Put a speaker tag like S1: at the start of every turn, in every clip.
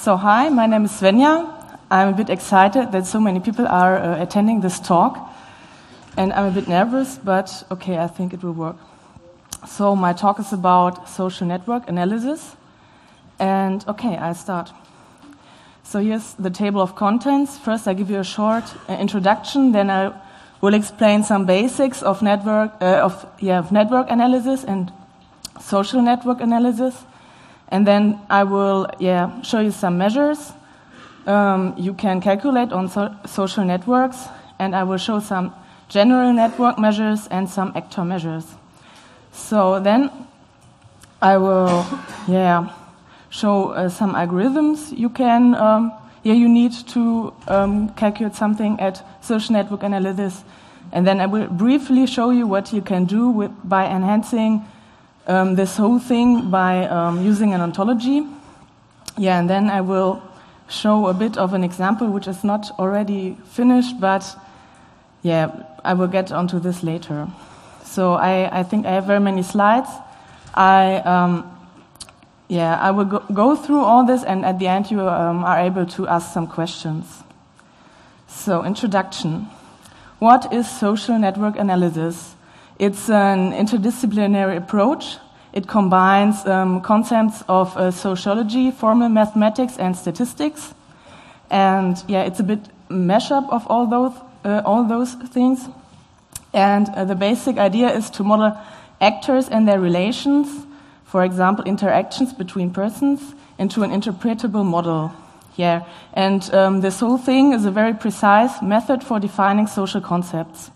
S1: So hi, my name is Svenja. I'm a bit excited that so many people are attending this talk. And I'm a bit nervous, but okay, I think it will work. So my talk is about social network analysis. And okay, I start. So here's the table of contents. First, I give you a short introduction. Then I will explain some basics of network analysis and social network analysis. And then I will show you some measures you can calculate on social networks. And I will show some general network measures and some actor measures. So then I will show some algorithms you need to calculate something at social network analysis. And then I will briefly show you what you can do by enhancing this whole thing by using an ontology. And then I will show a bit of an example which is not already finished, but I will get onto this later. So I think I have very many slides. I will go through all this, and at the end you are able to ask some questions. So, introduction. What is social network analysis? It's an interdisciplinary approach. It combines concepts of sociology, formal mathematics, and statistics. And it's a bit mashup of all those things. And the basic idea is to model actors and their relations, for example, interactions between persons, into an interpretable model. And this whole thing is a very precise method for defining social concepts.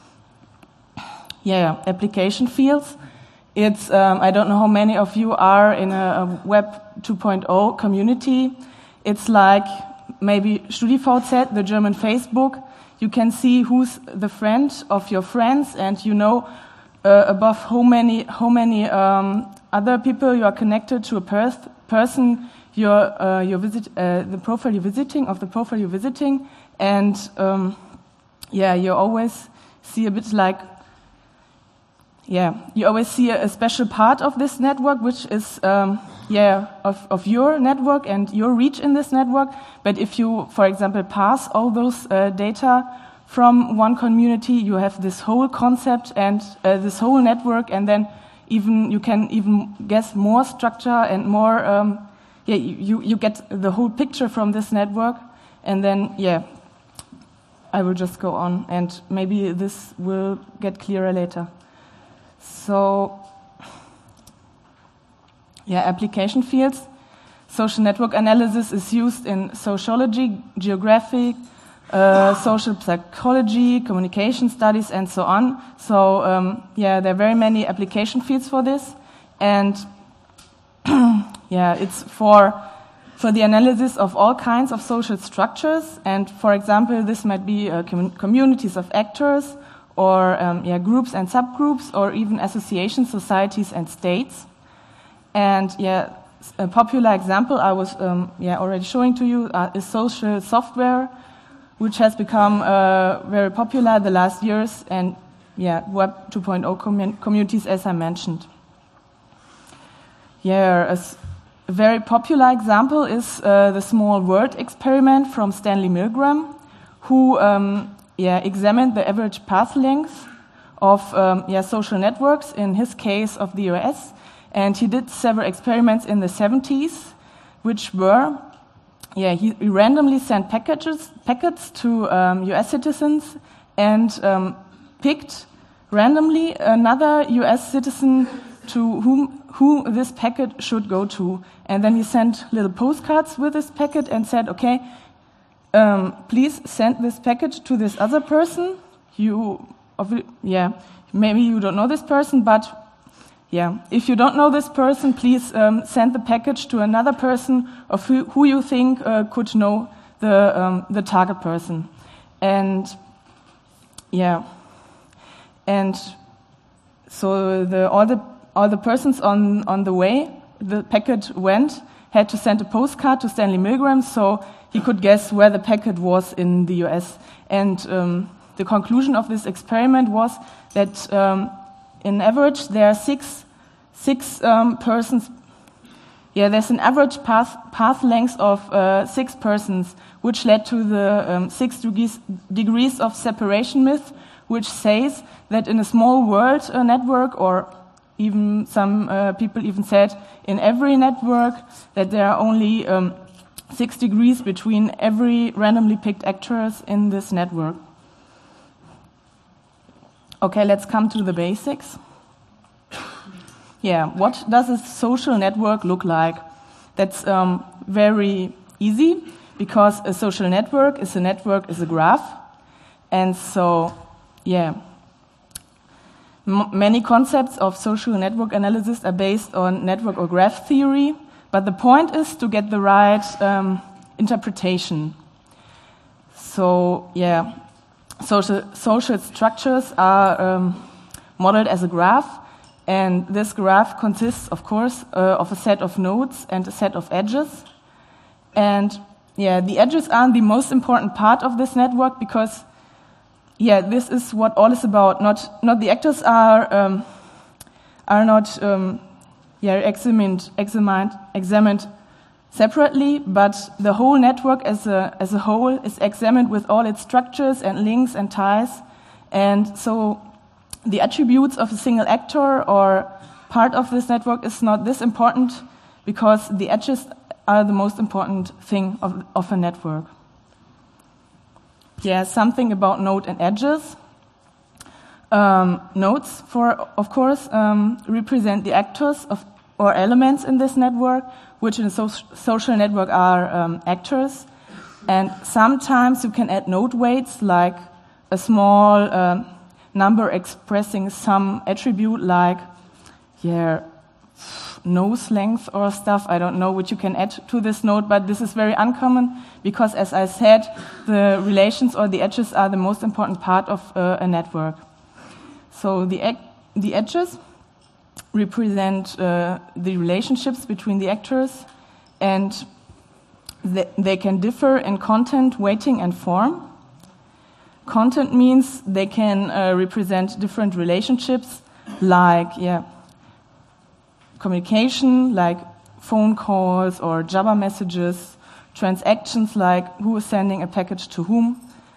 S1: Application fields. It's I don't know how many of you are in a Web 2.0 community. It's like maybe StudiVZ, the German Facebook. You can see who's the friend of your friends, and you know above how many other people you are connected to a person the profile you're visiting, and you always see a bit like you always see a special part of this network, which is of your network and your reach in this network. But if you, for example, pass all those data from one community, you have this whole concept and this whole network, and then you can even guess more structure and more. You get the whole picture from this network, and then I will just go on, and maybe this will get clearer later. So, application fields. Social network analysis is used in sociology, geography, social psychology, communication studies, and so on. So, there are very many application fields for this, and it's for the analysis of all kinds of social structures. And for example, this might be communities of actors, or groups and subgroups, or even associations, societies, and states. And a popular example I was already showing to you is social software, which has become very popular the last years, and Web 2.0 communities, as I mentioned. A very popular example is the small world experiment from Stanley Milgram, who examined the average path length of social networks, in his case of the US. And he did several experiments in the 70s, which were, he randomly sent packets to US citizens, and picked randomly another US citizen to who this packet should go to. And then he sent little postcards with this packet and said, okay, please send this package to this other person. Maybe you don't know this person, but if you don't know this person, please send the package to another person of who you think could know the target person. And so all the persons on the way the packet went had to send a postcard to Stanley Milgram, so he could guess where the packet was in the US. And the conclusion of this experiment was that in average there are six persons Yeah, there's an average path length of 6 persons, which led to the 6 degrees of separation myth, which says that in a small world network, or even some people even said in every network, that there are only 6 degrees between every randomly picked actors in this network. Okay, let's come to the basics. Yeah, what does a social network look like? That's very easy, because a social network is a graph. And so, yeah, many concepts of social network analysis are based on network or graph theory, but the point is to get the right interpretation. So, yeah, social structures are modeled as a graph. And this graph consists, of course, of a set of nodes and a set of edges. And yeah, the edges are the most important part of this network, because yeah, this is what all is about. Not the actors are not examined separately, but the whole network as a whole is examined with all its structures and links and ties. And so the attributes of a single actor or part of this network is not this important, because the edges are the most important thing of a network. Yeah, something about node and edges. Nodes, of course, represent the actors or elements in this network, which in a social network are actors. And sometimes you can add node weights, like a small number expressing some attribute, like nose length or stuff. I don't know what you can add to this node, but this is very uncommon, because, as I said, the relations or the edges are the most important part of a network. So the edges represent the relationships between the actors, and they can differ in content, weighting, and form. Content means they can represent different relationships, like communication, like phone calls or Java messages, transactions like who is sending a package to whom,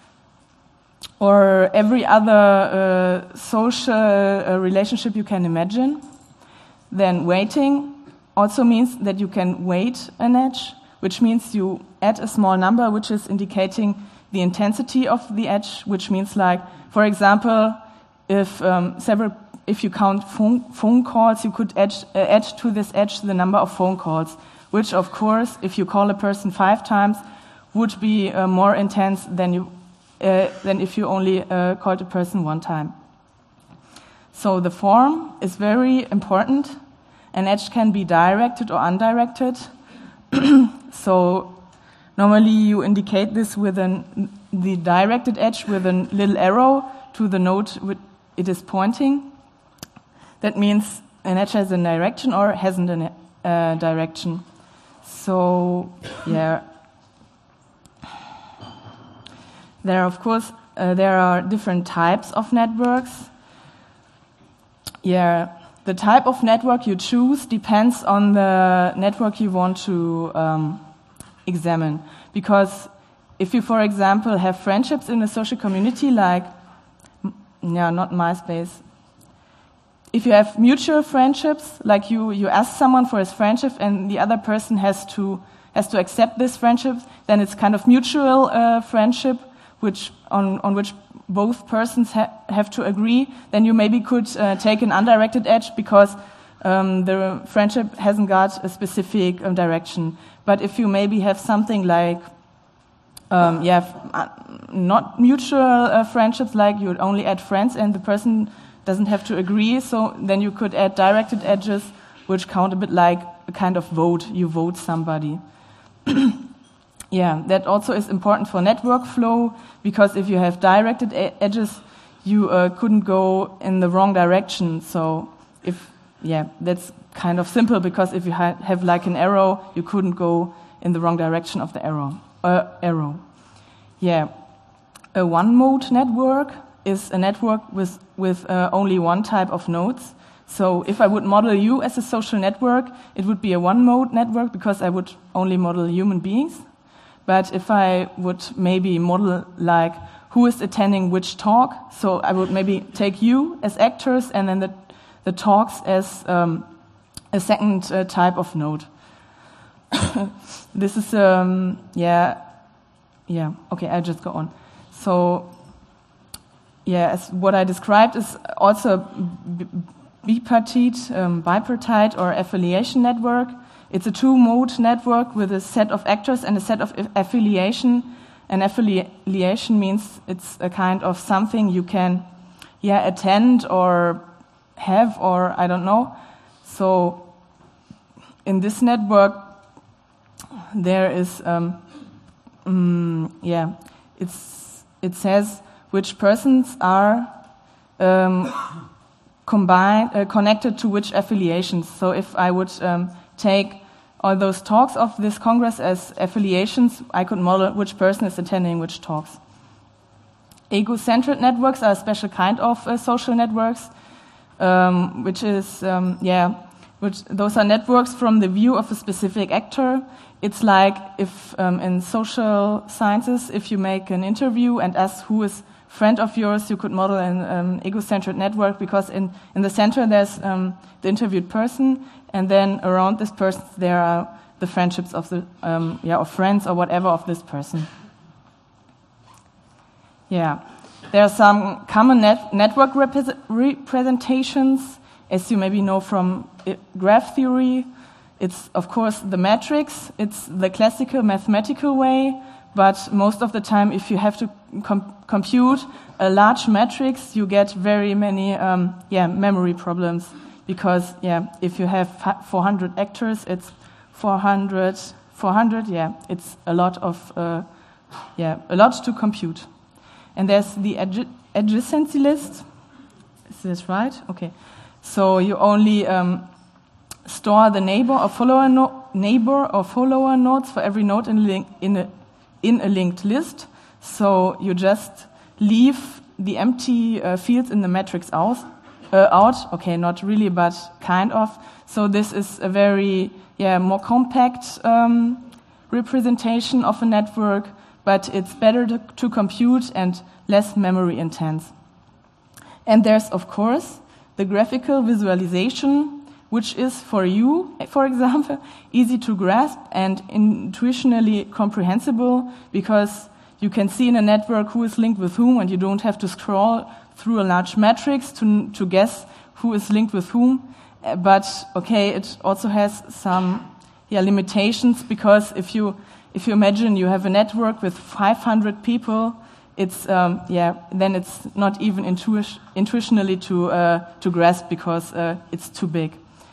S1: or every other social relationship you can imagine. Then weighting also means that you can weight an edge, which means you add a small number which is indicating the intensity of the edge, which means, like, for example, if you count phone calls, you could add to this edge the number of phone calls, which, of course, if you call a person 5 times, would be more intense than if you only called a person 1 time. So the form is very important. An edge can be directed or undirected. So normally you indicate this with the directed edge with a little arrow to the node it is pointing. That means an edge has a direction or hasn't a direction. So, yeah. There are different types of networks. Yeah, the type of network you choose depends on the network you want to examine. Because if you, for example, have friendships in a social community, like, not MySpace. If you have mutual friendships, like you ask someone for his friendship and the other person has to accept this friendship, then it's kind of mutual friendship, on which both persons have to agree. Then you maybe could take an undirected edge, because the friendship hasn't got a specific direction. But if you maybe have something like not mutual friendships, like you would only add friends and the person doesn't have to agree, so then you could add directed edges, which count a bit like a kind of vote. You vote somebody. Yeah, that also is important for network flow, because if you have directed edges, you couldn't go in the wrong direction. So that's kind of simple, because if you have like an arrow, you couldn't go in the wrong direction of the arrow. Yeah, a one-mode network is a network with only one type of nodes. So if I would model you as a social network, it would be a one-mode network because I would only model human beings. But if I would maybe model like who is attending which talk, so I would maybe take you as actors and then the talks as a second type of node. This is, okay, I'll just go on. So, as what I described is also bipartite or affiliation network. It's a two-mode network with a set of actors and a set of affiliation. And affiliation means it's a kind of something you can, attend or have or I don't know. So in this network, there is, it says which persons are connected to which affiliations. So if I would take all those talks of this Congress as affiliations, I could model which person is attending which talks. Ego-centered networks are a special kind of social networks, which those are networks from the view of a specific actor. It's like if in social sciences, if you make an interview and ask who is friend of yours, you could model an ego-centered network because in the center there's the interviewed person, and then around this person there are the friendships of the of friends or whatever of this person. There are some common network representations, as you maybe know from graph theory. It's of course the matrix. It's the classical mathematical way. But most of the time, if you have to compute a large matrix, you get very many memory problems. Because, if you have 400 actors, it's 400, it's a lot of, a lot to compute. And there's the adjacency list. Is this right? Okay. So you only store the neighbor or follower nodes for every node in a linked list. So you just leave the empty fields in the matrix out. Okay, not really, but kind of. So this is a very, more compact representation of a network, but it's better to compute and less memory intense. And there's, of course, the graphical visualization, which is for you, for example, easy to grasp and intuitionally comprehensible because you can see in a network who is linked with whom and you don't have to scroll through a large matrix to guess who is linked with whom. But, okay, it also has some limitations because if you imagine you have a network with 500 people, it's then it's not even intuitionally to grasp because it's too big.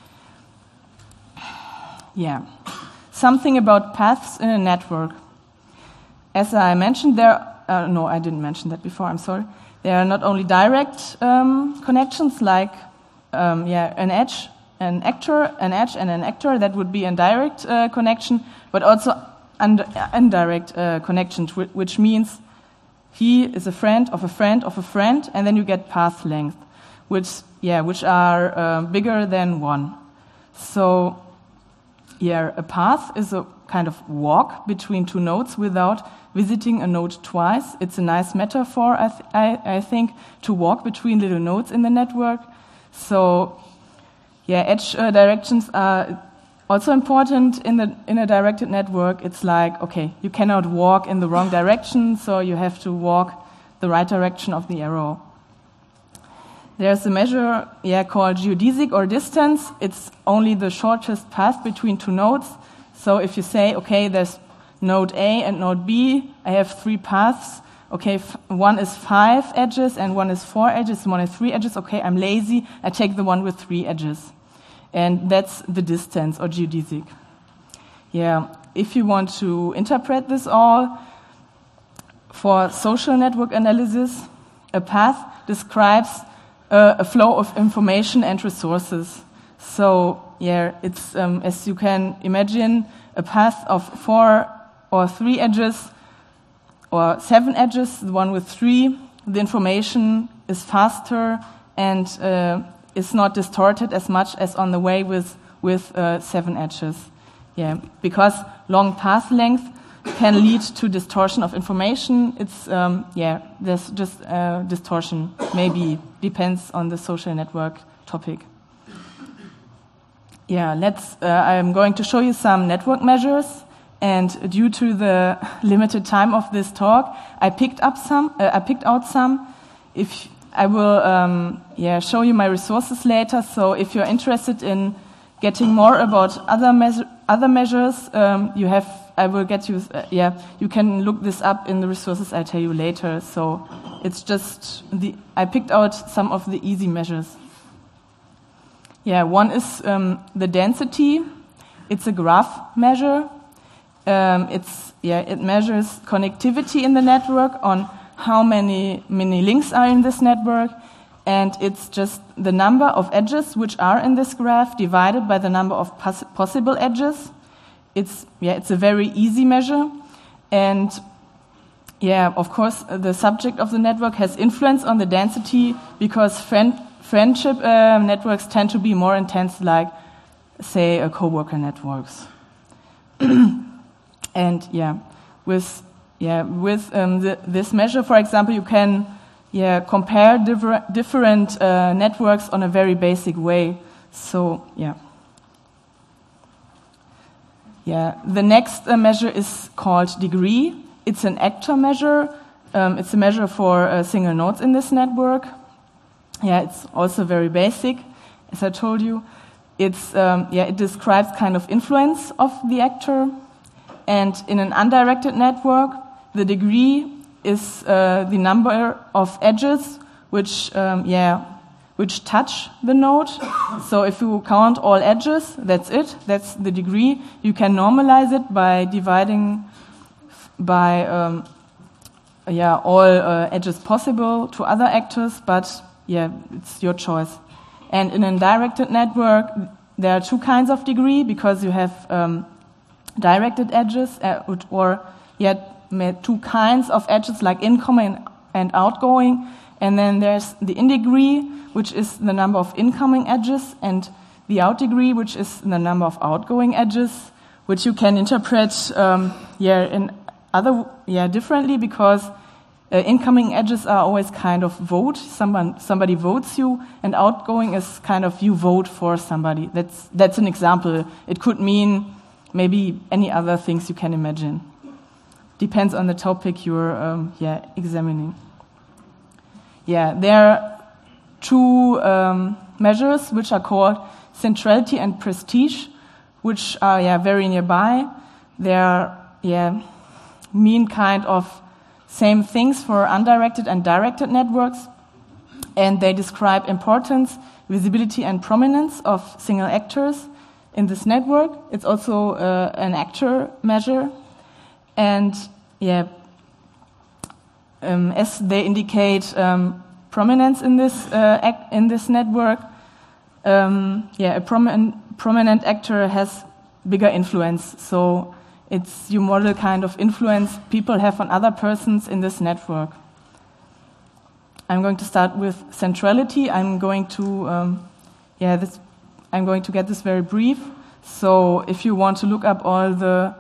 S1: Something about paths in a network. As I mentioned, no, I didn't mention that before. I'm sorry. There are not only direct connections like an edge, an actor, an edge, and an actor. That would be a direct connection, but also indirect connections, which means he is a friend of a friend of a friend, and then you get path length, which are bigger than one. So, a path is a kind of walk between two nodes without visiting a node twice. It's a nice metaphor, I think, to walk between little nodes in the network. So, edge directions are also important in a directed network. It's like, okay, you cannot walk in the wrong direction, so you have to walk the right direction of the arrow. There's a measure called geodesic or distance. It's only the shortest path between two nodes. So if you say, okay, there's node A and node B, I have 3 paths. Okay, one is 5 edges and one is 4 edges, one is 3 edges. Okay, I'm lazy. I take the one with 3 edges. And that's the distance or geodesic. If you want to interpret this all, for social network analysis, a path describes a flow of information and resources. So, it's, as you can imagine, a path of 4 or 3 edges or 7 edges, the one with 3, the information is faster and is not distorted as much as on the way with 7 edges. Yeah, because long path length can lead to distortion of information. It's there's just distortion. Maybe depends on the social network topic. Yeah, I'm going to show you some network measures, and due to the limited time of this talk, I picked out some. If I will show you my resources later. So if you're interested in getting more about other measures, I will get you. You can look this up in the resources I tell you later. So it's just I picked out some of the easy measures. Yeah, one is the density. It's a graph measure. It measures connectivity in the network on how many links are in this network, and it's just the number of edges which are in this graph divided by the number of possible edges. It's a very easy measure, and of course the subject of the network has influence on the density because friendship networks tend to be more intense, like say coworker networks. And with this measure, for example, you can compare different networks on a very basic way. So the next measure is called degree. It's an actor measure. It's a measure for single nodes in this network. It's also very basic, as I told you. It describes kind of influence of the actor. And in an undirected network, the degree is the number of edges which touch the node. So if you count all edges, that's it. That's the degree. You can normalize it by dividing by all edges possible to other actors, but it's your choice. And in a directed network, there are two kinds of degree, because you have directed edges two kinds of edges, like incoming and outgoing. And then there's the in degree, which is the number of incoming edges, and the out degree, which is the number of outgoing edges, which you can interpret differently, because incoming edges are always kind of vote. Somebody votes you, and outgoing is kind of you vote for somebody. That's an example. It could mean maybe any other things you can imagine. Depends on the topic you're examining. There are two measures which are called centrality and prestige, which are very nearby. They're mean kind of same things for undirected and directed networks, and they describe importance, visibility, and prominence of single actors in this network. It's also an actor measure, and as they indicate prominence in this network, a prominent actor has bigger influence. So you model kind of influence people have on other persons in this network. I'm going to start with centrality. I'm going to get this very brief. So if you want to look up all the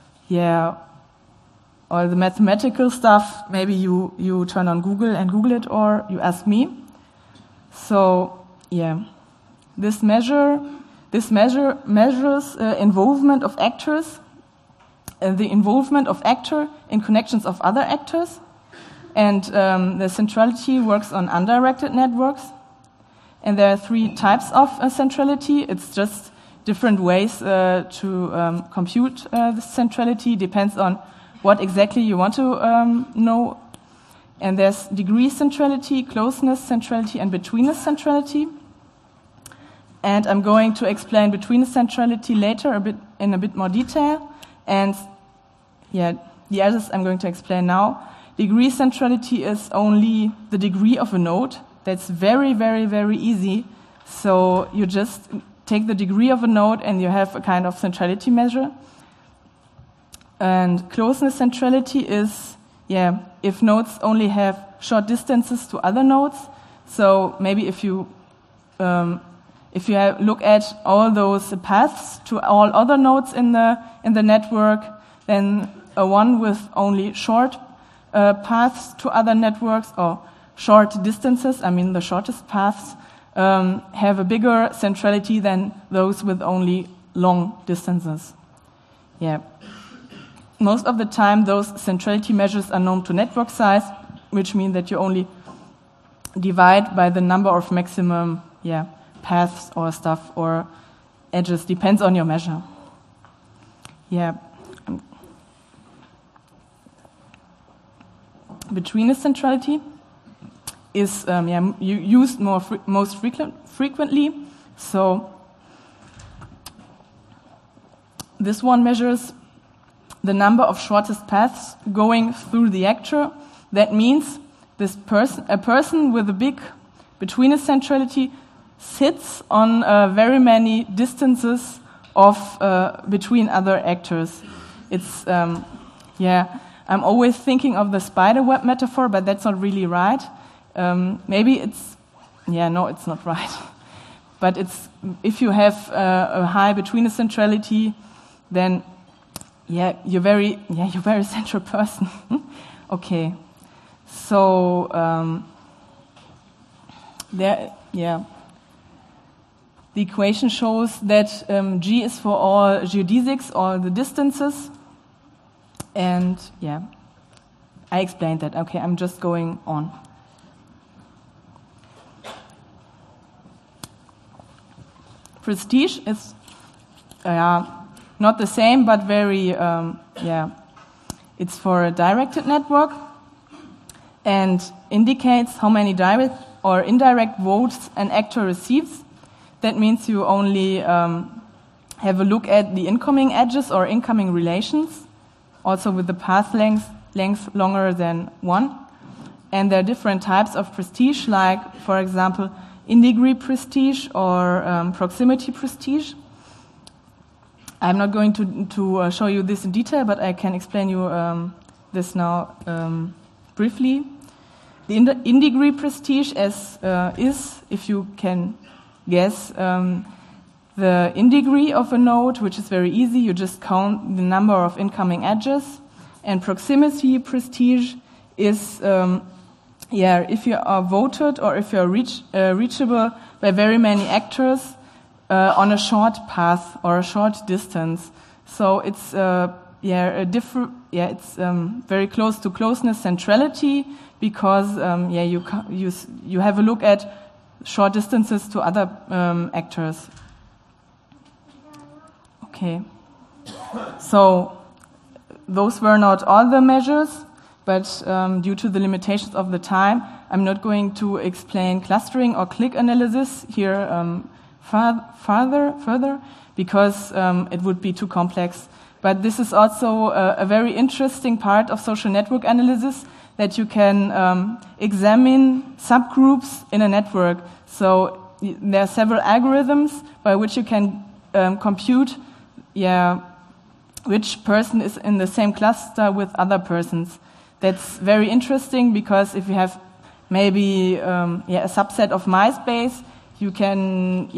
S1: mathematical stuff, maybe you turn on Google and Google it, or you ask me. So this measure measures involvement of actors, the involvement of actor in connections of other actors, and the centrality works on undirected networks. And there are 3 types of centrality. It's just different ways to compute the centrality. Depends on what exactly you want to know. And there's degree centrality, closeness centrality, and betweenness centrality. And I'm going to explain betweenness centrality later in a bit more detail. And the others I'm going to explain now. Degree centrality is only the degree of a node. That's very, very, very easy. So you just take the degree of a node and you have a kind of centrality measure. And closeness centrality is, if nodes only have short distances to other nodes. So maybe if you if you look at all those paths to all other nodes in the network, then a one with only short paths to other networks or short distances, I mean the shortest paths, have a bigger centrality than those with only long distances. Yeah. Most of the time, those centrality measures are known to network size, which means that you only divide by the number of maximum paths or stuff or edges, depends on your measure. Yeah. Between centrality is used most frequently. So this one measures the number of shortest paths going through the actor. That means a person with a big between centrality sits on very many distances of between other actors. It's I'm always thinking of the spider web metaphor, but that's not really right. Maybe it's it's not right. But it's if you have a high between centrality, then you're very central person. Okay, so the equation shows that G is for all geodesics, all the distances, and I explained that. Okay, I'm just going on. Prestige is not the same, but very, it's for a directed network and indicates how many direct or indirect votes an actor receives. That means you only have a look at the incoming edges or incoming relations, also with the path length longer than 1. And there are different types of prestige, like, for example, in-degree prestige or proximity prestige. I'm not going to show you this in detail, but I can explain you this now briefly. The in-degree prestige is, if you can guess, the in-degree of a node, which is very easy. You just count the number of incoming edges. And proximity prestige is if you are voted or if you are reachable by very many actors on a short path or a short distance. So it's it's very close to closeness centrality because you have a look at short distances to other actors. Okay, so those were not all the measures. But due to the limitations of the time, I'm not going to explain clustering or clique analysis here further because it would be too complex. But this is also a very interesting part of social network analysis, that you can examine subgroups in a network. So there are several algorithms by which you can compute which person is in the same cluster with other persons. That's very interesting because if you have maybe a subset of MySpace, you can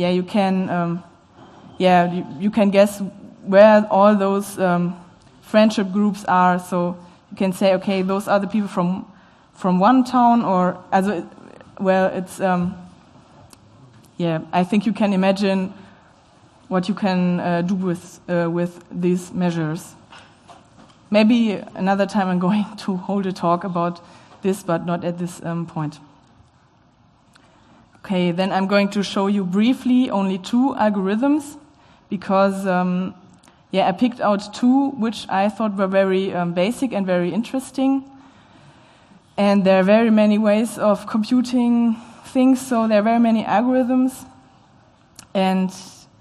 S1: guess where all those friendship groups are. So you can say, okay, those are the people from one town, or it's I think you can imagine what you can do with these measures. Maybe another time I'm going to hold a talk about this, but not at this point. Okay, then I'm going to show you briefly only 2 algorithms because I picked out 2 which I thought were very basic and very interesting. And there are very many ways of computing things, so there are very many algorithms. And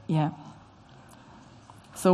S1: so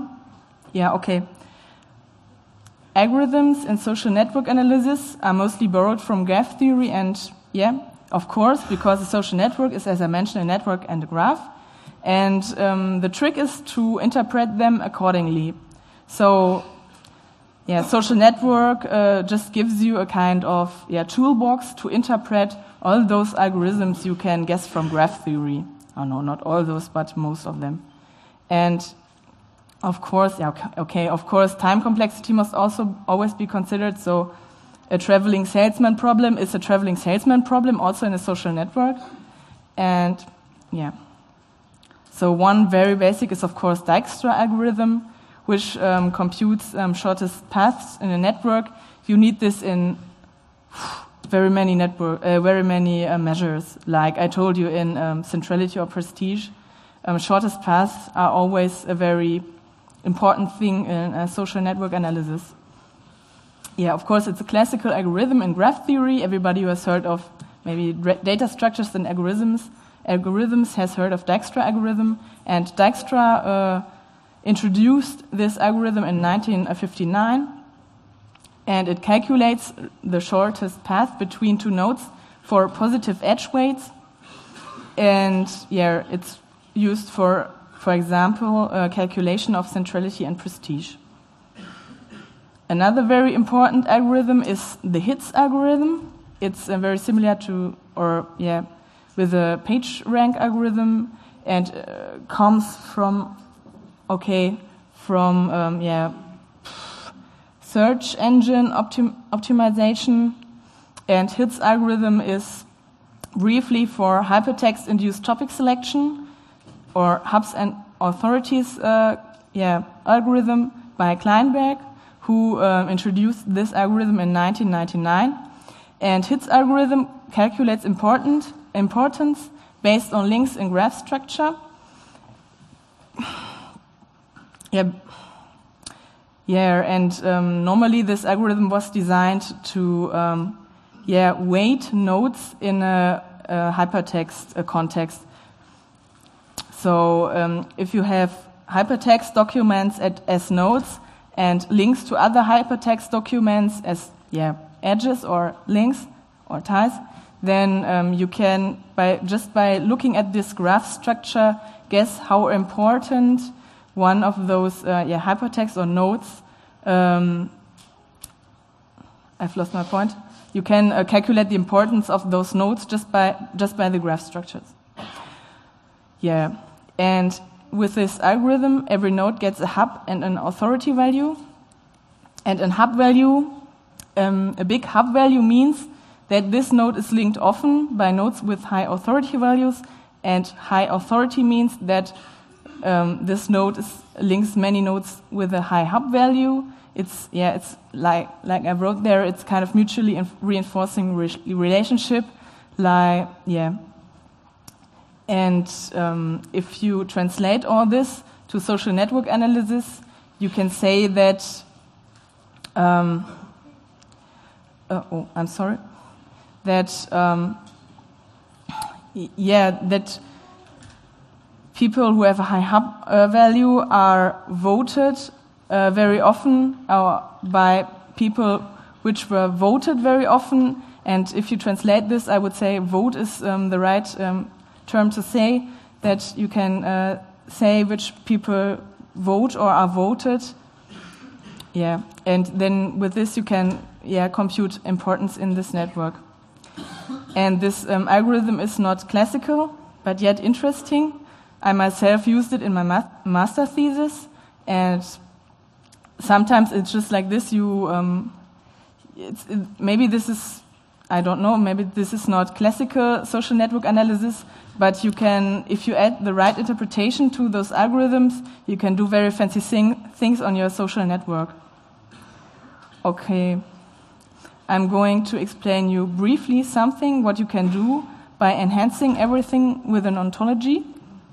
S1: algorithms in social network analysis are mostly borrowed from graph theory, and of course, because a social network is, as I mentioned, a network and a graph. And the trick is to interpret them accordingly. So, social network just gives you a kind of toolbox to interpret all those algorithms you can guess from graph theory. Oh no, not all those, but most of them. And of course, of course, time complexity must also always be considered. So a traveling salesman problem is a traveling salesman problem also in a social network. And yeah. So one very basic is, of course, Dijkstra algorithm, which computes shortest paths in a network. You need this in very many measures. Like I told you in centrality or prestige, shortest paths are always a very important thing in social network analysis. Yeah, of course, it's a classical algorithm in graph theory. Everybody who has heard of maybe data structures and algorithms has heard of Dijkstra algorithm. And Dijkstra introduced this algorithm in 1959. And it calculates the shortest path between two nodes for positive edge weights. And yeah, it's used for example, calculation of centrality and prestige. Another very important algorithm is the HITS algorithm. It's very similar to, with the PageRank algorithm, and comes from, search engine optimization. And HITS algorithm is briefly for hypertext-induced topic selection, or Hubs and Authorities algorithm by Kleinberg, who introduced this algorithm in 1999. And HITS algorithm calculates importance based on links in graph structure. Normally this algorithm was designed to weight nodes in a hypertext context. So if you have hypertext documents as nodes and links to other hypertext documents as edges or links or ties, then you can, by looking at this graph structure, guess how important one of those hypertext or nodes. I've lost my point. You can calculate the importance of those nodes just by the graph structures. Yeah, and with this algorithm, every node gets a hub and an authority value. And a hub value, a big hub value means that this node is linked often by nodes with high authority values, and high authority means that this node links many nodes with a high hub value. It's like I wrote there. It's kind of mutually reinforcing relationship, And if you translate all this to social network analysis, you can say that. That people who have a high hub value are voted very often by people which were voted very often. And if you translate this, I would say vote is the right term to say, that you can say which people vote or are voted. Yeah, and then with this you can compute importance in this network. And this algorithm is not classical, but yet interesting. I myself used it in my master thesis, and sometimes it's just like this. Maybe this is, I don't know, maybe this is not classical social network analysis, but you can, if you add the right interpretation to those algorithms, you can do very fancy things on your social network. Okay, I'm going to explain you briefly what you can do by enhancing everything with an ontology.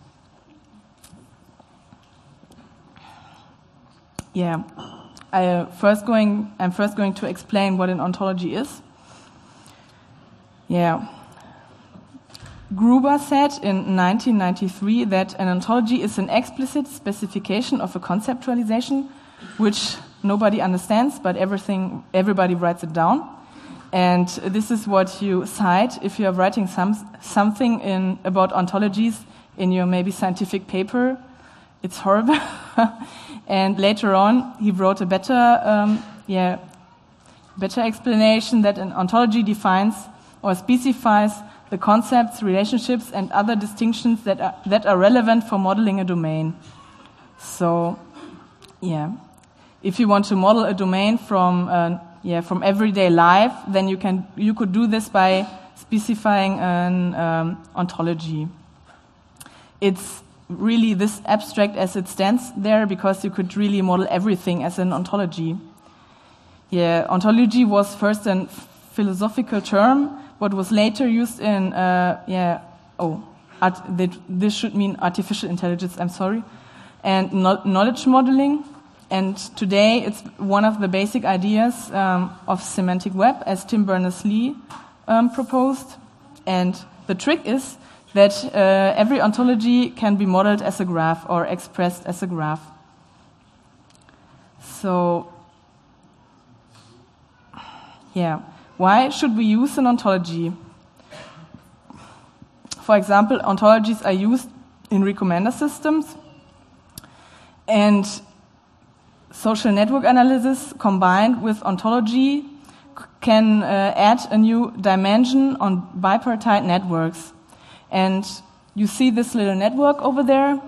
S1: Yeah, I'm first going to explain what an ontology is. Yeah. Gruber said in 1993 that an ontology is an explicit specification of a conceptualization, which nobody understands, but everybody writes it down. And this is what you cite if you are writing something about ontologies in your maybe scientific paper. It's horrible. And later on, he wrote a better explanation that an ontology defines or specifies the concepts, relationships, and other distinctions that are relevant for modeling a domain. So, yeah, if you want to model a domain from everyday life, then you could do this by specifying an ontology. It's really this abstract as it stands there because you could really model everything as an ontology. Yeah, ontology was first a philosophical term, but was later used in this should mean artificial intelligence. I'm sorry, and knowledge modeling. And today it's one of the basic ideas of semantic web, as Tim Berners-Lee proposed. And the trick is that every ontology can be modeled as a graph or expressed as a graph. So, yeah, why should we use an ontology? For example, ontologies are used in recommender systems, and social network analysis combined with ontology can add a new dimension on bipartite networks. And you see this little network over there.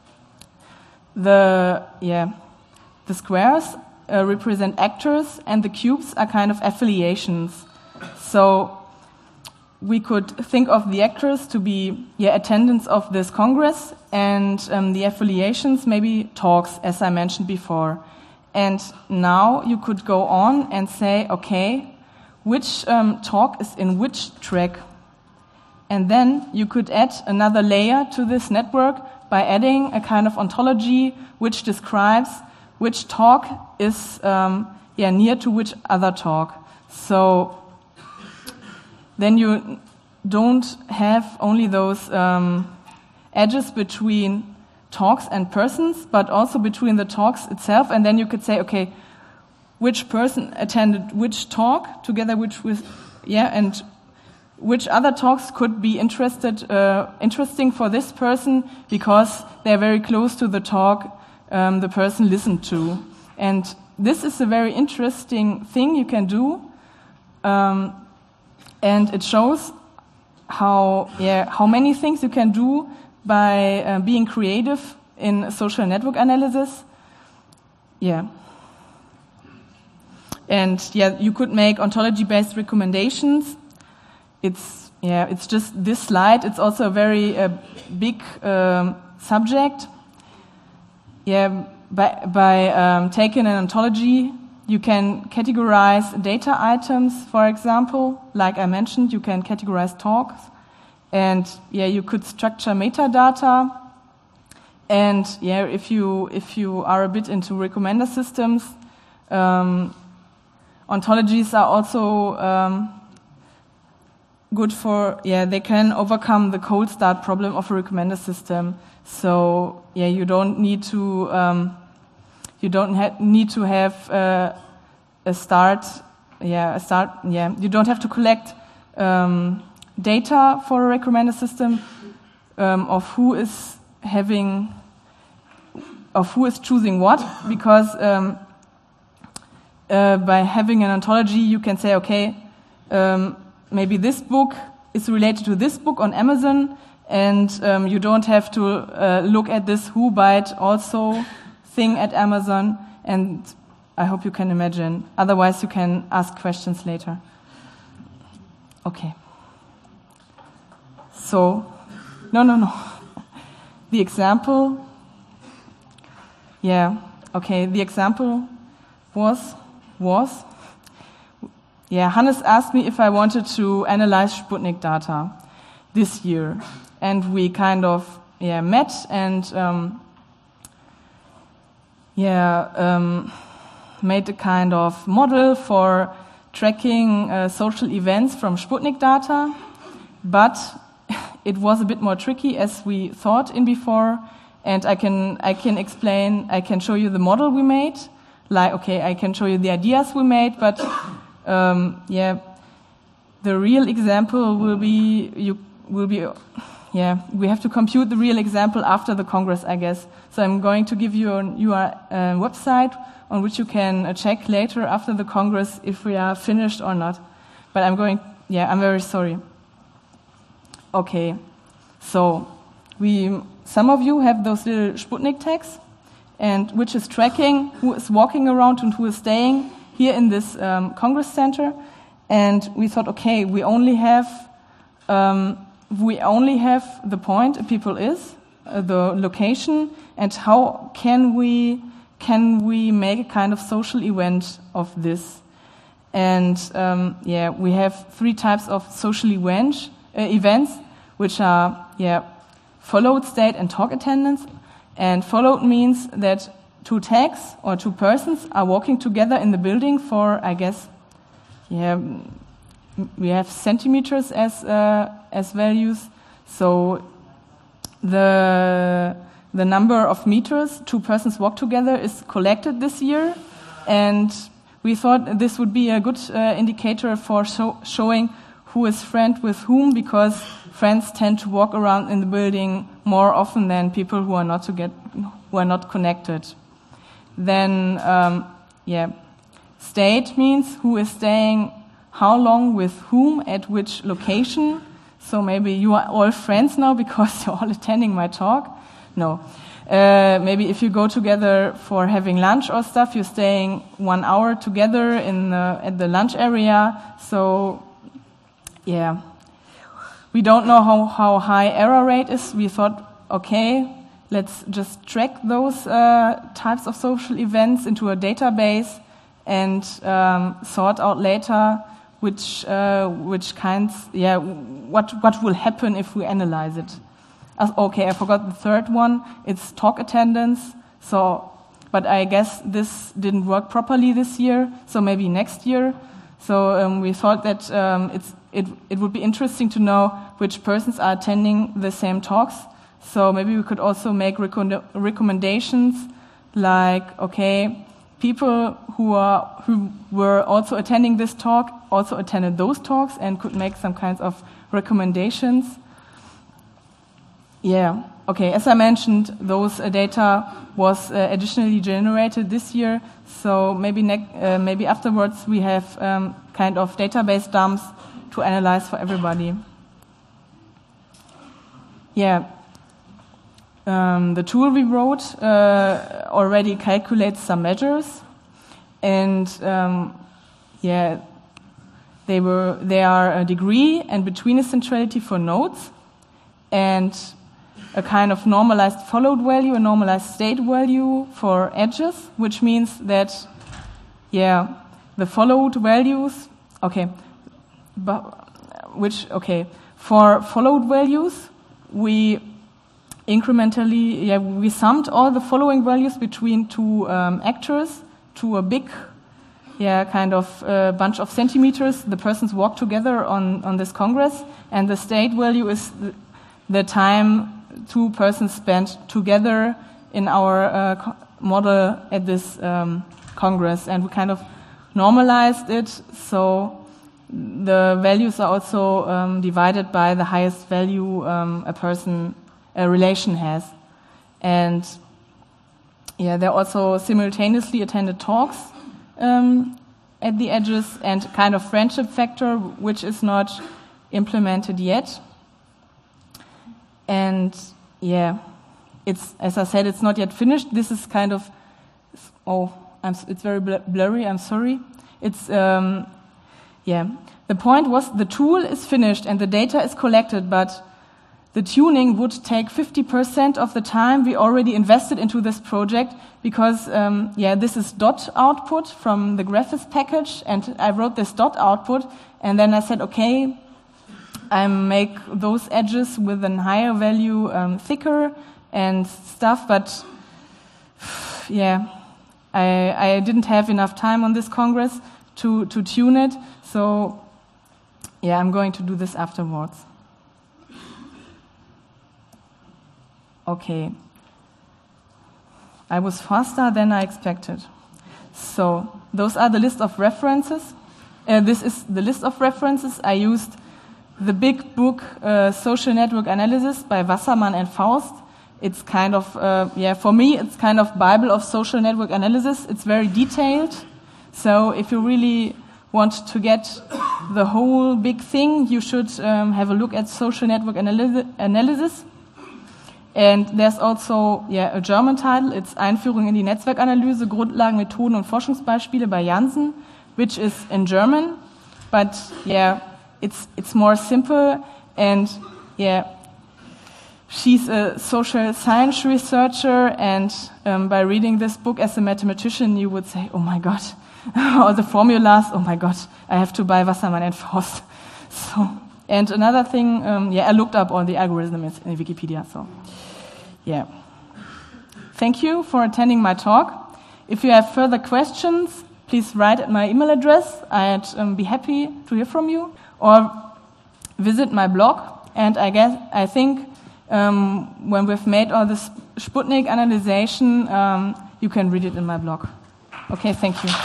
S1: The squares represent actors, and the cubes are kind of affiliations. So we could think of the actors to be attendants of this Congress, and the affiliations maybe talks, as I mentioned before. And now you could go on and say, okay, which talk is in which track? And then you could add another layer to this network by adding a kind of ontology which describes which talk is near to which other talk. So then you don't have only those edges between talks and persons, but also between the talks itself. And then you could say, okay, which person attended which talk together, and which other talks could be interesting for this person because they're very close to the talk the person listened to. And this is a very interesting thing you can do, and it shows how many things you can do by being creative in social network analysis. Yeah. And you could make ontology-based recommendations. It's just this slide. It's also a very big subject. Yeah, by taking an ontology, you can categorize data items, for example. Like I mentioned, you can categorize talks. And you could structure metadata. And if you are a bit into recommender systems, ontologies are also good for, they can overcome the cold start problem of a recommender system. So you don't need to you have a start. You don't have to collect data for a recommender system of who is choosing what, because by having an ontology you can say, okay, maybe this book is related to this book on Amazon, and you don't have to look at this who byte also thing at Amazon. And I hope you can imagine. Otherwise you can ask questions later. Okay. So, no. The example, the example was, Hannes asked me if I wanted to analyze Sputnik data this year. And we kind of, met and, made a kind of model for tracking social events from Sputnik data. But it was a bit more tricky as we thought in before, and I can show you the model we made. I can show you the ideas we made, but the real example we have to compute the real example after the Congress, I guess. So I'm going to give you a website on which you can check later after the Congress if we are finished or not. But I'm going yeah, I'm very sorry. Okay, so some of you have those little Sputnik tags, and which is tracking who is walking around and who is staying here in this Congress Center. And we thought, okay, we only have the point people is, the location, and how can we make a kind of social event of this? And we have 3 types of social events, which are followed state and talk attendance. And followed means that 2 tags or 2 persons are walking together in the building for, I guess, we have centimeters as values. So the number of meters 2 persons walk together is collected this year, and we thought this would be a good indicator for showing who is friend with whom, because friends tend to walk around in the building more often than people who are not connected. Then, state means who is staying how long with whom at which location. So maybe you are all friends now because you're all attending my talk. No. Maybe if you go together for having lunch or stuff, you're staying 1 hour together at the lunch area. So, yeah. We don't know how high error rate is. We thought, okay, let's just track those types of social events into a database and sort out later which kinds, what will happen if we analyze it. Okay, I forgot the third one. It's talk attendance. So, but I guess this didn't work properly this year. So maybe next year. So we thought that it would be interesting to know which persons are attending the same talks. So maybe we could also make recommendations like, okay, people who were also attending this talk also attended those talks and could make some kinds of recommendations. Yeah, okay, as I mentioned, those data was additionally generated this year, so maybe afterwards we have kind of database dumps to analyze for everybody. Yeah, the tool we wrote already calculates some measures, and they are a degree and betweenness centrality for nodes, and a kind of normalized followed value, a normalized state value for edges, which means that, the followed values, for followed values, we incrementally, we summed all the following values between 2 actors to a big, kind of bunch of centimeters. The persons walk together on this congress, and the state value is the time 2 persons spent together in our model at this congress, and we kind of normalized it, so the values are also divided by the highest value a relation has. And there are also simultaneously attended talks at the edges, and kind of friendship factor, which is not implemented yet. And it's, as I said, it's not yet finished. This is kind of, it's very blurry, I'm sorry. It's, the point was the tool is finished and the data is collected, but the tuning would take 50% of the time we already invested into this project, because, this is dot output from the Graphis package, and I wrote this dot output, and then I said, okay, I make those edges with a higher value thicker and stuff, but I didn't have enough time on this congress to tune it, so I'm going to do this afterwards. Okay. I was faster than I expected. So those are the list of references. This is the list of references. I used the big book, Social Network Analysis by Wassermann and Faust. It's kind of, for me, it's kind of Bible of social network analysis. It's very detailed. So if you really want to get the whole big thing, you should have a look at social network analysis. And there's also a German title. It's Einführung in die Netzwerkanalyse, Grundlagen, Methoden und Forschungsbeispiele by Jansen, which is in German. But it's more simple. And she's a social science researcher. And by reading this book as a mathematician, you would say, oh my God, all the formulas, oh my God, I have to buy Wassermann and Faust. So, and another thing, I looked up all the algorithms in Wikipedia. So, Thank you for attending my talk. If you have further questions, please write at my email address. I'd be happy to hear from you. Or visit my blog. And I think when we've made all this Sputnik analyzation, you can read it in my blog. Okay, thank you.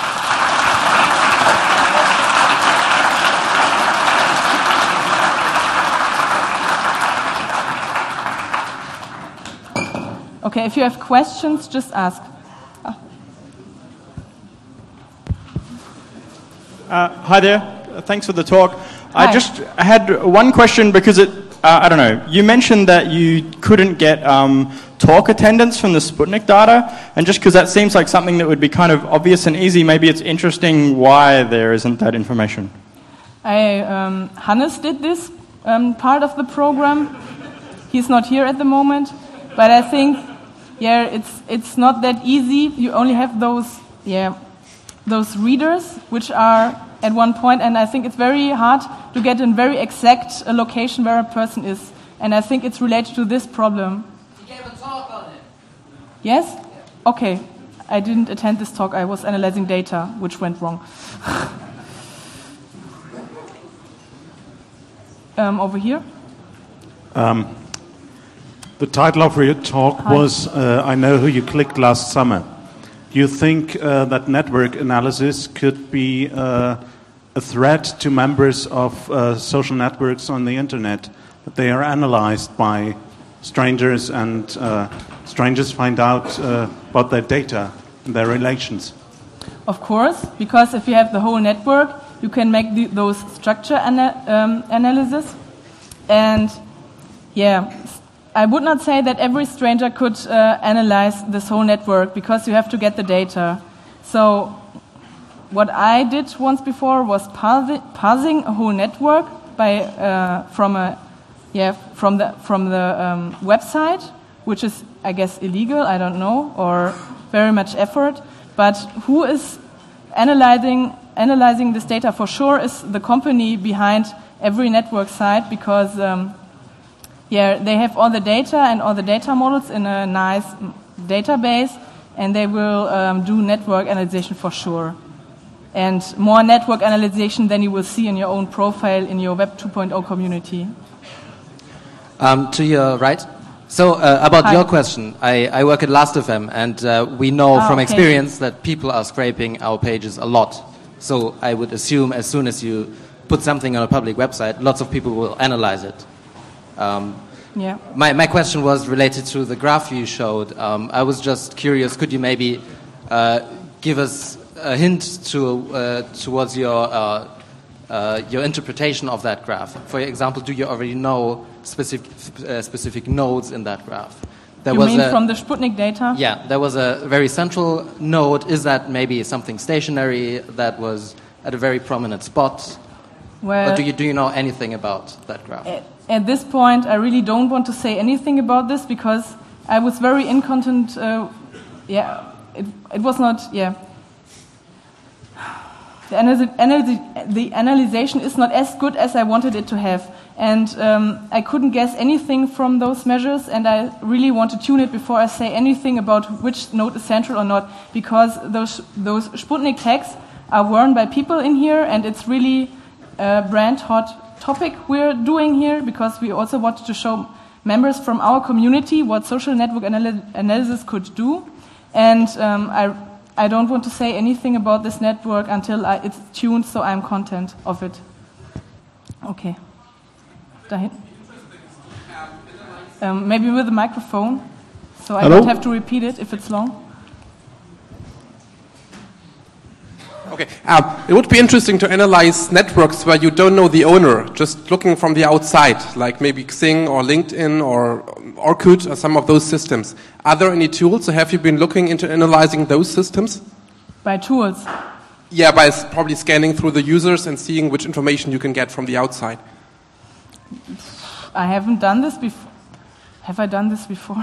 S1: Okay, if you have questions, just ask.
S2: Hi there. Thanks for the talk.
S1: Hi.
S2: I had one question because I don't know. You mentioned that you couldn't get talk attendance from the Sputnik data, and just because that seems like something that would be kind of obvious and easy, maybe it's interesting why there isn't that information.
S1: Hannes did this part of the program. He's not here at the moment, but I think it's not that easy. You only have those readers which are at one point, and I think it's very hard to get a very exact location where a person is, and I think it's related to this problem.
S3: You gave a talk on it.
S1: Yes? Okay. I didn't attend this talk. I was analyzing data, which went wrong. Over here.
S4: The title of your talk was I Know Who You Clicked Last Summer. Do you think that network analysis could be a threat to members of social networks on the internet, that they are analyzed by strangers and strangers find out about their data and their relations?
S1: Of course, because if you have the whole network, you can make those structure analysis. And I would not say that every stranger could analyze this whole network, because you have to get the data. So what I did once before was parsing a whole network from the website, which is, I guess, illegal, I don't know, or very much effort. But who is analyzing this data for sure is the company behind every network site, because they have all the data and all the data models in a nice database, and they will do network analysis for sure. And more network analysis than you will see in your own profile in your Web 2.0 community.
S3: To your right. So about
S1: Hi.
S3: your question, I work at Last.fm, and we know from experience that people are scraping our pages a lot. So I would assume as soon as you put something on a public website, lots of people will analyze it. My question was related to the graph you showed. I was just curious, could you maybe give us a hint towards your interpretation of that graph? For example, do you already know specific nodes in that graph?
S1: From the Sputnik data?
S3: Yeah, there was a very central node. Is that maybe something stationary that was at a very prominent spot?
S1: Well,
S3: or do you know anything about that graph?
S1: At this point, I really don't want to say anything about this, because I was very incontinent. It was not. The analyzation is not as good as I wanted it to have, and I couldn't guess anything from those measures, and I really want to tune it before I say anything about which node is central or not, because those Sputnik tags are worn by people in here, and it's really a brand hot topic we're doing here, because we also wanted to show members from our community what social network analysis could do, and I don't want to say anything about this network until it's tuned, so I'm content of it. Okay. Dahin. Maybe with a microphone, so I don't have to repeat it if it's long.
S5: Okay. It would be interesting to analyze networks where you don't know the owner, just looking from the outside, like maybe Xing or LinkedIn or Orkut or some of those systems. Are there any tools, or have you been looking into analyzing those systems?
S1: By tools.
S5: Yeah, by probably scanning through the users and seeing which information you can get from the outside.
S1: I haven't done this before. Have I done this before?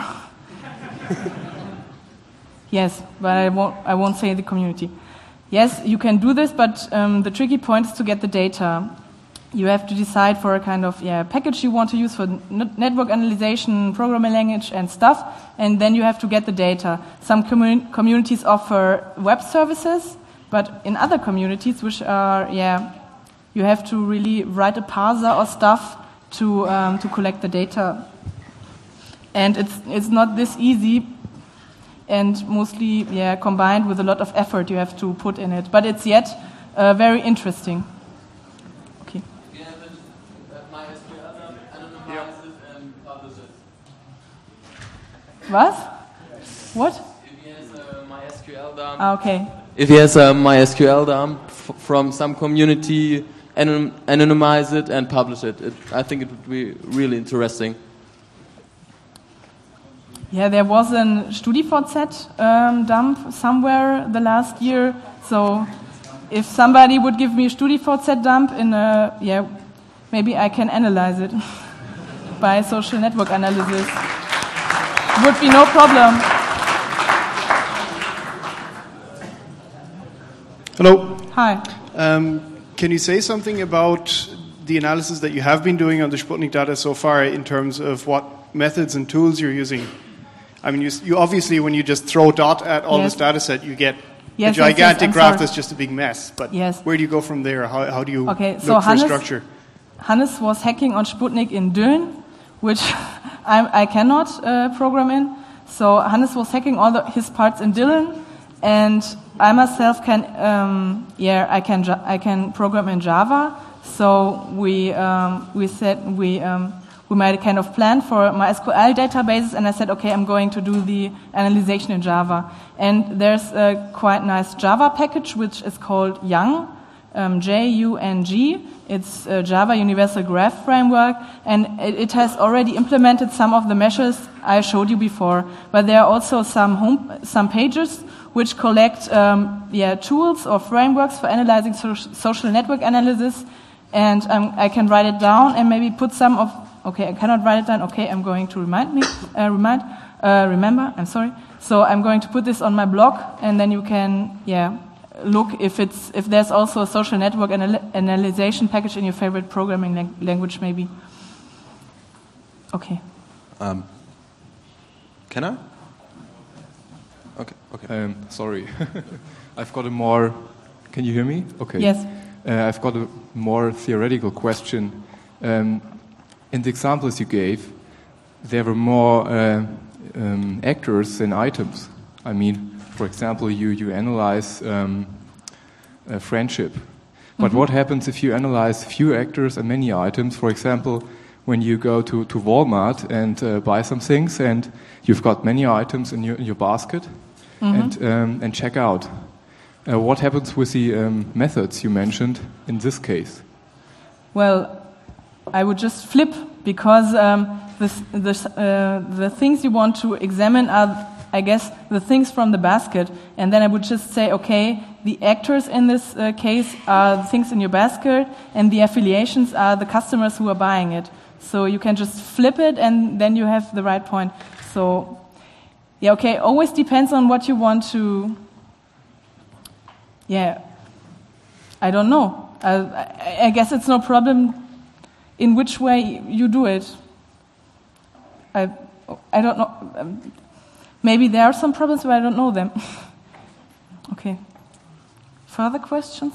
S1: Yes, but I won't say the community. Yes, you can do this, but the tricky point is to get the data. You have to decide for a kind of package you want to use for network analyzation, programming language, and stuff, and then you have to get the data. Some communities offer web services, but in other communities, which are you have to really write a parser or stuff to collect the data, and it's not this easy. And mostly, combined with a lot of effort you have to put in it. But it's yet very interesting. Okay. What?
S6: If he has a MySQL dump.
S1: Okay.
S6: If he has a MySQL dump from some community, anonymize it and publish it. I think it would be really interesting.
S1: Yeah, there was a StudiVZ dump somewhere the last year. So if somebody would give me a StudiVZ dump maybe I can analyze it by social network analysis. Would be no problem.
S7: Hello.
S1: Hi.
S7: Can you say something about the analysis that you have been doing on the Sputnik data so far in terms of what methods and tools you're using? I mean, you obviously, when you just throw dot at all this data set, you get a gigantic graph that's just a big mess. But where do you go from there? How do you look for structure?
S1: Hannes was hacking on Sputnik in Dylan, which I cannot program in. So Hannes was hacking all his parts in Dylan, and I myself can I can program in Java. So we made a kind of plan for MySQL databases, and I said, okay, I'm going to do the analyzation in Java. And there's a quite nice Java package, which is called Jung, J-U-N-G. It's a Java Universal Graph Framework, and it has already implemented some of the measures I showed you before. But there are also some pages which collect tools or frameworks for analyzing social network analysis, and I can write it down and maybe put some of. Okay, I cannot write it down. Okay, I'm going to remember. I'm sorry. So I'm going to put this on my blog, and then you can, look if there's also a social network analyzation package in your favorite programming language, maybe. Okay.
S8: Can I? Okay. Sorry, I've got a more. Can you hear me? Okay.
S1: Yes.
S8: I've got a more theoretical question. In the examples you gave, there were more actors than items. I mean, for example, you analyze a friendship. But what happens if you analyze few actors and many items? For example, when you go to Walmart and buy some things, and you've got many items in your basket, and check out. What happens with the methods you mentioned in this case?
S1: Well, I would just flip, because the things you want to examine are, I guess, the things from the basket. And then I would just say, okay, the actors in this case are the things in your basket, and the affiliations are the customers who are buying it. So you can just flip it, and then you have the right point. So, always depends on what you want to... I don't know. I guess it's no problem in which way you do it. I don't know. Maybe there are some problems, but I don't know them. Okay. Further questions?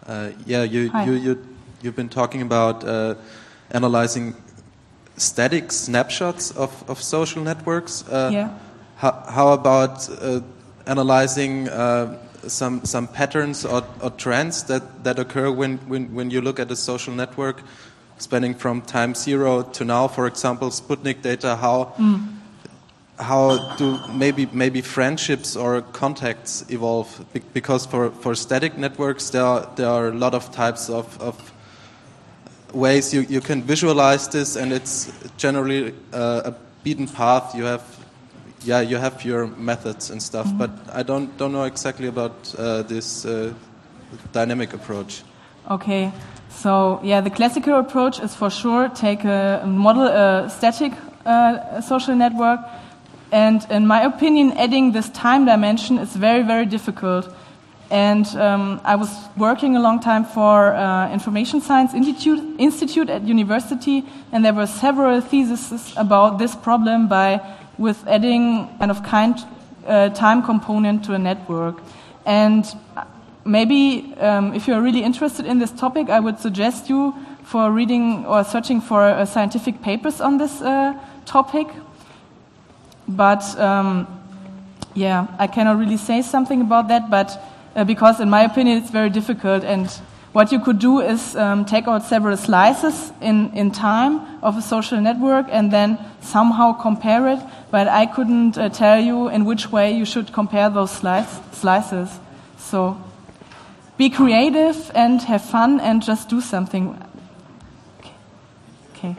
S8: You've been talking about analyzing static snapshots of social networks. How about analyzing some patterns or trends that occur when you look at a social network, spanning from time 0 to now? For example, Sputnik data.
S9: how do maybe friendships or contacts evolve? Because for static networks, there are a lot of types of ways you can visualize this, and it's generally a beaten path. You have your methods and stuff, but I don't know exactly about this dynamic approach.
S1: Okay, so yeah, the classical approach is for sure take a model, a static social network, and in my opinion, adding this time dimension is very, very difficult. And I was working a long time for Information Science Institute at university, and there were several theses about this problem with adding time component to a network. And maybe if you're really interested in this topic, I would suggest you for reading or searching for scientific papers on this topic. But yeah, I cannot really say something about that, but because in my opinion it's very difficult, and what you could do is take out several slices in time of a social network and then somehow compare it, but I couldn't tell you in which way you should compare those slices. So be creative and have fun and just do something. Okay.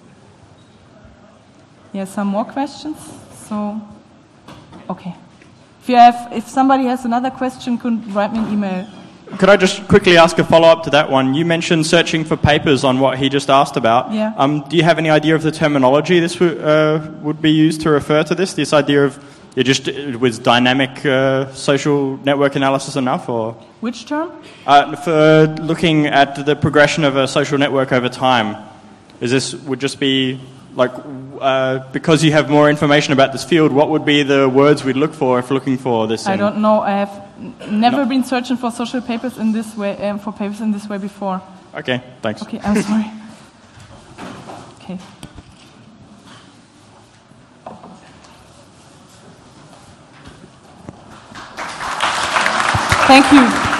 S1: Yeah, some more questions? So, okay. If somebody has another question, could write me an email.
S2: Could I just quickly ask a follow-up to that one? You mentioned searching for papers on what he just asked about.
S1: Yeah.
S2: Do you have any idea of the terminology this would be used to refer to this? This idea of was dynamic social network analysis enough, or
S1: which term?
S2: For looking at the progression of a social network over time, would just be like because you have more information about this field, what would be the words we'd look for if looking for this?
S1: I don't know. I have never been searching for social papers in this way, for papers in this way before.
S2: Okay, thanks.
S1: Okay, I'm sorry. Okay. Thank you.